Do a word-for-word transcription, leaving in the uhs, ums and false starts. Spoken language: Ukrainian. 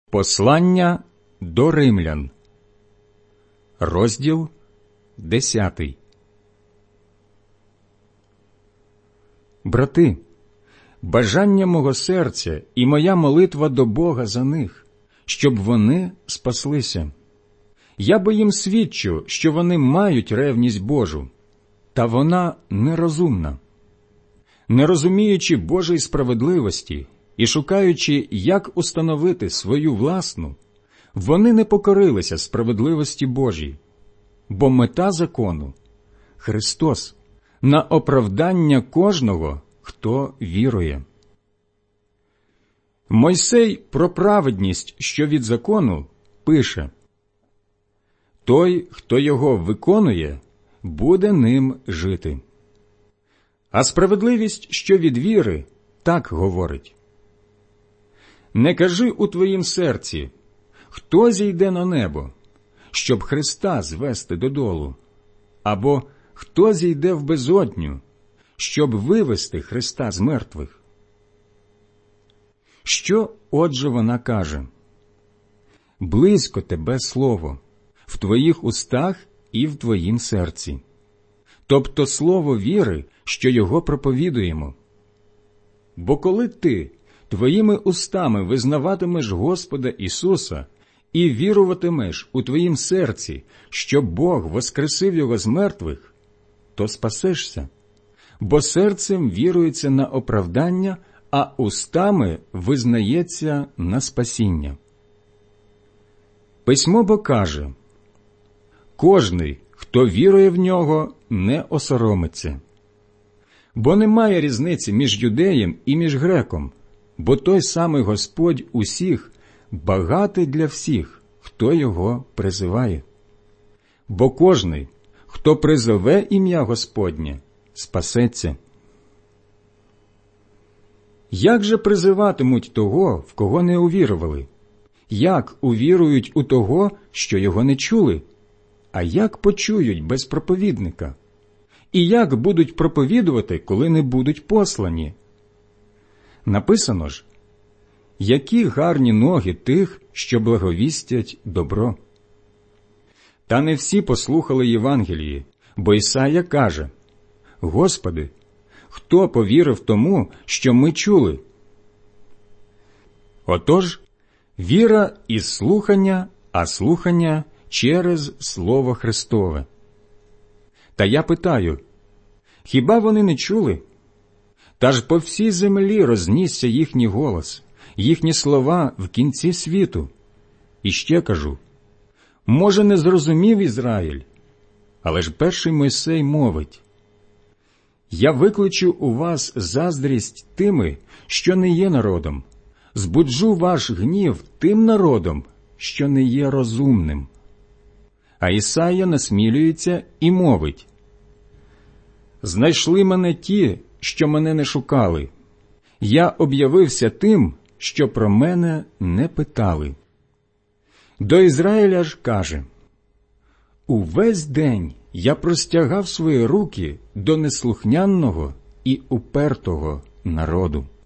Послання до римлян, розділ десятий. Брати, бажання мого серця і моя молитва до Бога за них, щоб вони спаслися. Я бо їм свідчу, що вони мають ревність Божу, та вона нерозумна. Не розуміючи Божої справедливості і шукаючи, як установити свою власну, вони не покорилися справедливості Божій, бо мета закону – Христос, на оправдання кожного, хто вірує. Мойсей про праведність, що від закону, пише: «Той, хто його виконує, буде ним жити». А справедливість, що від віри, так говорить: «Не кажи у твоїм серці, хто зійде на небо, щоб Христа звести додолу, або хто зійде в безодню, щоб вивести Христа з мертвих». Що, отже, вона каже? «Близько тебе слово, в твоїх устах і в твоїм серці», тобто слово віри, що його проповідуємо. Бо коли ти твоїми устами визнаватимеш Господа Ісуса і віруватимеш у твоїм серці, що Бог воскресив його з мертвих, то спасешся, бо серцем вірується на оправдання, а устами визнається на спасіння. Письмо бо каже: «Кожний, хто вірує в нього, не осоромиться». Бо немає різниці між юдеєм і між греком, бо той самий Господь усіх багатий для всіх, хто його призиває. Бо кожний, хто призове ім'я Господнє, спасеться. Як же призиватимуть того, в кого не увірували? Як увірують у того, що його не чули? А як почують без проповідника? І як будуть проповідувати, коли не будуть послані? Написано ж: «Які гарні ноги тих, що благовістять добро». Та не всі послухали Євангелії, бо Ісая каже: «Господи, хто повірив тому, що ми чули?» Отож, віра із слухання, а слухання через Слово Христове. Та я питаю: хіба вони не чули? Та ж по всій землі рознісся їхній голос, їхні слова в кінці світу. І ще кажу: може, не зрозумів Ізраїль? Але ж перший Мойсей мовить: «Я викличу у вас заздрість тими, що не є народом, збуджу ваш гнів тим народом, що не є розумним». А Ісая насмілюється і мовить: «Знайшли мене ті, що мене не шукали. Я об'явився тим, що про мене не питали». До Ізраїля ж каже: «Увесь день я простягав свої руки до неслухняного і упертого народу».